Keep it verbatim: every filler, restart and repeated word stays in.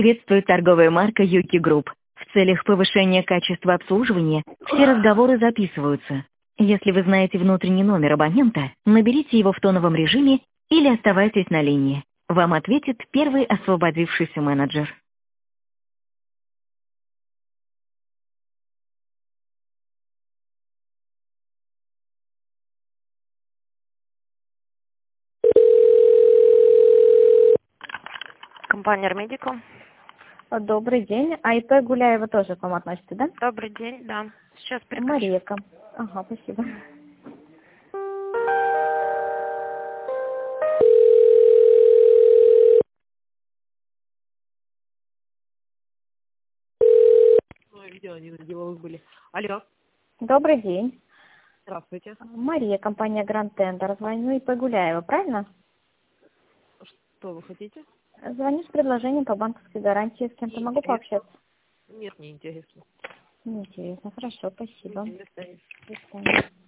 Приветствует торговая марка Юки Групп. В целях повышения качества обслуживания все разговоры записываются. Если вы знаете внутренний номер абонента, наберите его в тоновом режиме или оставайтесь на линии. Вам ответит первый освободившийся менеджер. Компания Армедико. Добрый день. А ИП Гуляева тоже к вам относится, да? Добрый день, да. Сейчас переключу. Мария. Ага, спасибо. Ну, видео они на деловых были. Алло, Добрый день. здравствуйте. Мария, компания Гранд Тендер. Звоню ИП Гуляева, правильно? Что вы хотите? Звоню с предложением по банковской гарантии. С кем-то могу пообщаться? Нет, не интересно. Интересно. Хорошо, спасибо. До свидания. До свидания.